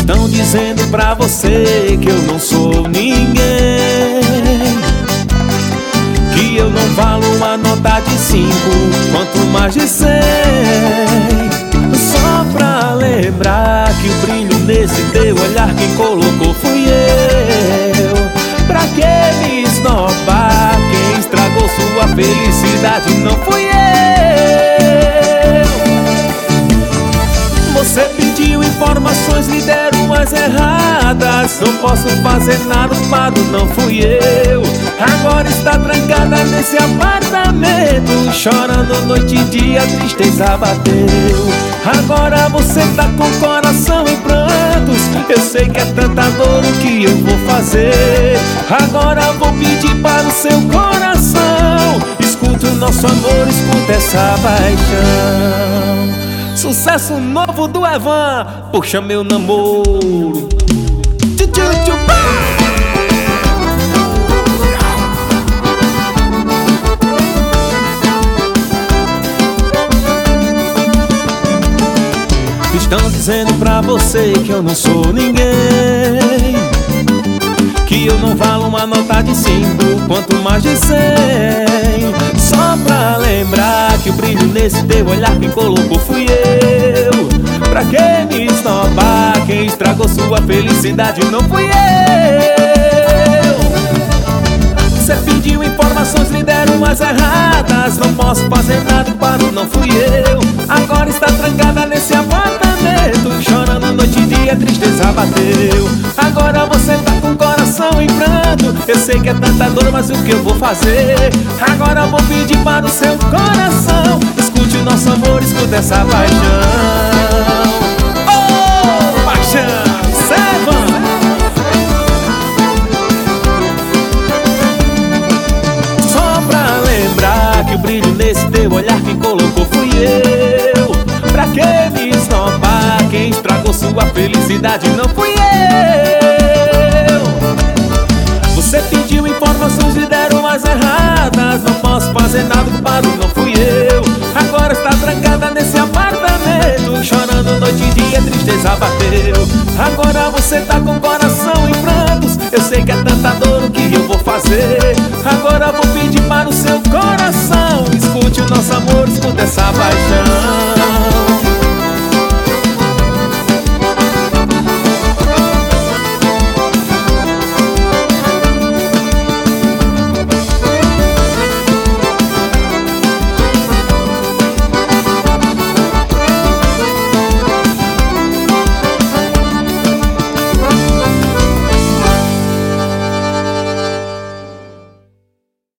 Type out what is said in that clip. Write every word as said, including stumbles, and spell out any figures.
Estão dizendo pra você que eu não sou ninguém, que eu não valo uma nota de cinco, quanto mais de cem. Só pra lembrar que o brilho nesse teu olhar quem colocou fui eu. Pra que me esnobar? Quem estragou sua felicidade não fui eu. Você pediu informações, lhe deram as erradas. Não posso fazer nada, o culpado não fui eu. Agora está trancada nesse apartamento, chorando noite e dia, a tristeza bateu. Agora você tá com o coração em prantos. Eu sei que é tanta dor, o que eu vou fazer? Agora vou pedir para o seu coração. Escuta o nosso amor, escuta essa paixão. Sucesso novo do Evan, puxa meu namoro. Estão dizendo pra você que eu não sou ninguém, que eu não valo uma nota de cinco, quanto mais de cem. Só pra lembrar que o brilho nesse teu olhar quem colocou fui eu. Pra que me esnobar? Quem estragou sua felicidade não fui eu. Você pediu informações, lhe deram as erradas. Não posso fazer nada, para não fui eu. Agora está trancada nesse apartamento, chorando noite e dia, a tristeza bateu. Agora você tá com o coração em pranto. Eu sei que é tanta dor, mas o que eu vou fazer? Agora vou pedir para o seu coração. Escute o nosso amor, escuta essa paixão. Oh, paixão, Seven. Só pra lembrar que o brilho nesse teu olhar quem colocou fui eu. Pra que me esnobar? Quem estragou sua felicidade não fui eu. Você pediu informações, lhe deram as erradas. Não posso fazer nada, o culpado não fui eu. Agora está trancada nesse apartamento, chorando noite e dia, a tristeza bateu. Agora você tá com o coração em prantos. Eu sei que é tanta dor, o que eu vou fazer? Agora vou pedir para o seu coração. Escute o nosso amor, escuta essa paixão.